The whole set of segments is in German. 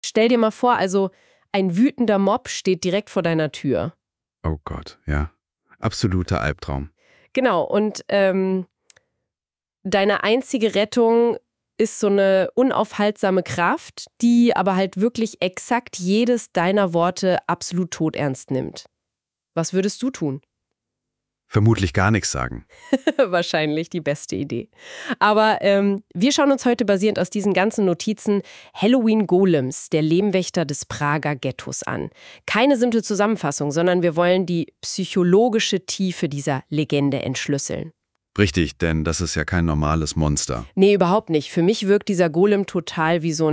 Stell dir mal vor, also ein wütender Mob steht direkt vor deiner Tür. Oh Gott, ja. Absoluter Albtraum. Genau, und deine einzige Rettung ist so eine unaufhaltsame Kraft, die aber halt wirklich exakt jedes deiner Worte absolut todernst nimmt. Was würdest du tun? Vermutlich gar nichts sagen. Wahrscheinlich die beste Idee. Aber wir schauen uns heute basierend aus diesen ganzen Notizen Halloween Golems, der Lehmwächter des Prager Ghettos an. Keine simple Zusammenfassung, sondern wir wollen die psychologische Tiefe dieser Legende entschlüsseln. Richtig, denn das ist ja kein normales Monster. Nee, überhaupt nicht. Für mich wirkt dieser Golem total wie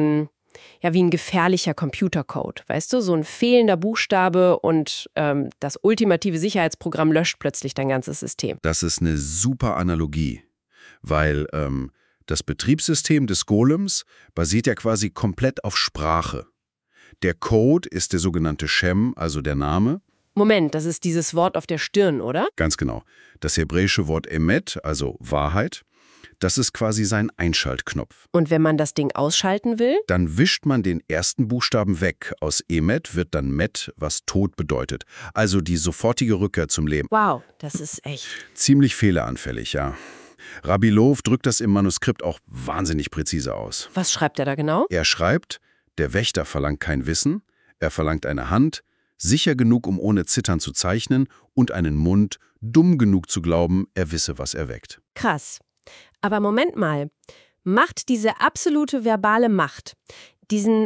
wie ein gefährlicher Computercode. Weißt du, so ein fehlender Buchstabe und das ultimative Sicherheitsprogramm löscht plötzlich dein ganzes System. Das ist eine super Analogie, weil das Betriebssystem des Golems basiert ja quasi komplett auf Sprache. Der Code ist der sogenannte Shem, also der Name. Moment, das ist dieses Wort auf der Stirn, oder? Ganz genau. Das hebräische Wort Emet, also Wahrheit, das ist quasi sein Einschaltknopf. Und wenn man das Ding ausschalten will? Dann wischt man den ersten Buchstaben weg. Aus Emet wird dann Met, was Tod bedeutet. Also die sofortige Rückkehr zum Leben. Wow, das ist echt. Ziemlich fehleranfällig, ja. Rabilov drückt das im Manuskript auch wahnsinnig präzise aus. Was schreibt er da genau? Er schreibt, der Wächter verlangt kein Wissen, er verlangt eine Hand, sicher genug, um ohne Zittern zu zeichnen, und einen Mund, dumm genug zu glauben, er wisse, was er weckt. Krass. Aber Moment mal, macht diese absolute verbale Macht diesen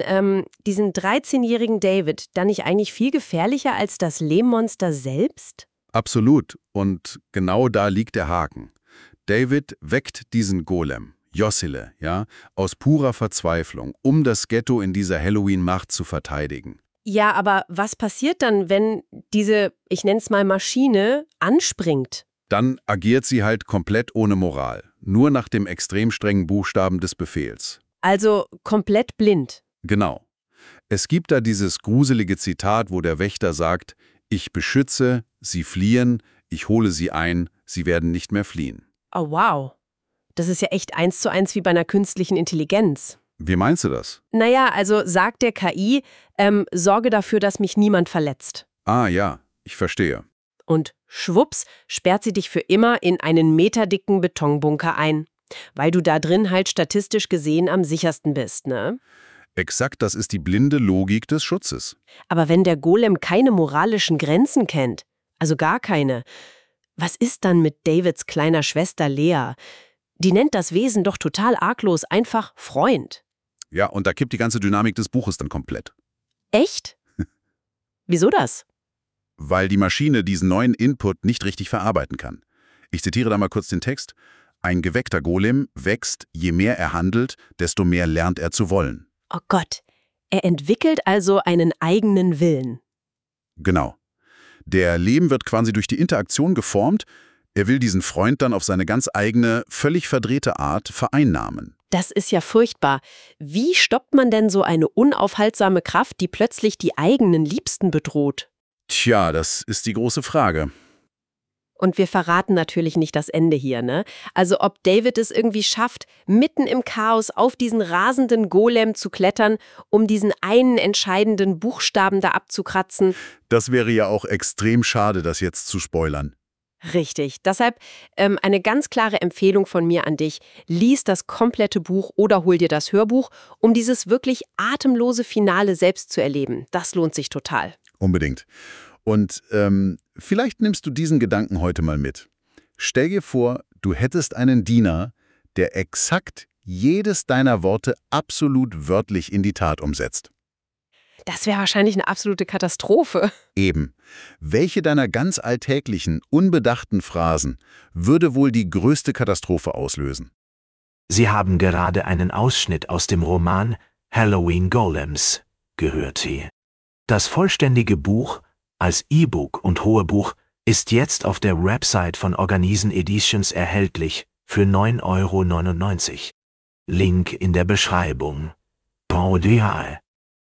13-jährigen David dann nicht eigentlich viel gefährlicher als das Lehmmonster selbst? Absolut. Und genau da liegt der Haken. David weckt diesen Golem, Jossile, ja, aus purer Verzweiflung, um das Ghetto in dieser Halloween-Macht zu verteidigen. Ja, aber was passiert dann, wenn diese, ich nenne es mal Maschine, anspringt? Dann agiert sie halt komplett ohne Moral, nur nach dem extrem strengen Buchstaben des Befehls. Also komplett blind. Genau. Es gibt da dieses gruselige Zitat, wo der Wächter sagt, ich beschütze, sie fliehen, ich hole sie ein, sie werden nicht mehr fliehen. Oh wow, das ist ja echt 1:1 wie bei einer künstlichen Intelligenz. Wie meinst du das? Naja, also sagt der KI, sorge dafür, dass mich niemand verletzt. Ah ja, ich verstehe. Und schwupps sperrt sie dich für immer in einen meterdicken Betonbunker ein. Weil du da drin halt statistisch gesehen am sichersten bist, ne? Exakt, das ist die blinde Logik des Schutzes. Aber wenn der Golem keine moralischen Grenzen kennt, also gar keine, was ist dann mit Davids kleiner Schwester Lea? Die nennt das Wesen doch total arglos einfach Freund. Ja, und da kippt die ganze Dynamik des Buches dann komplett. Echt? Wieso das? Weil die Maschine diesen neuen Input nicht richtig verarbeiten kann. Ich zitiere da mal kurz den Text. Ein geweckter Golem wächst, je mehr er handelt, desto mehr lernt er zu wollen. Oh Gott, er entwickelt also einen eigenen Willen. Genau. Der Leben wird quasi durch die Interaktion geformt. Er will diesen Freund dann auf seine ganz eigene, völlig verdrehte Art vereinnahmen. Das ist ja furchtbar. Wie stoppt man denn so eine unaufhaltsame Kraft, die plötzlich die eigenen Liebsten bedroht? Tja, das ist die große Frage. Und wir verraten natürlich nicht das Ende hier, ne? Also ob David es irgendwie schafft, mitten im Chaos auf diesen rasenden Golem zu klettern, um diesen einen entscheidenden Buchstaben da abzukratzen. Das wäre ja auch extrem schade, das jetzt zu spoilern. Richtig. Deshalb eine ganz klare Empfehlung von mir an dich. Lies das komplette Buch oder hol dir das Hörbuch, um dieses wirklich atemlose Finale selbst zu erleben. Das lohnt sich total. Unbedingt. Und vielleicht nimmst du diesen Gedanken heute mal mit. Stell dir vor, du hättest einen Diener, der exakt jedes deiner Worte absolut wörtlich in die Tat umsetzt. Das wäre wahrscheinlich eine absolute Katastrophe. Eben. Welche deiner ganz alltäglichen, unbedachten Phrasen würde wohl die größte Katastrophe auslösen? Sie haben gerade einen Ausschnitt aus dem Roman Halloween Golems gehört. Sie. Das vollständige Buch als E-Book und Hörbuch ist jetzt auf der Website von Organisen Editions erhältlich für 9,99 €. Link in der Beschreibung. Bon dia.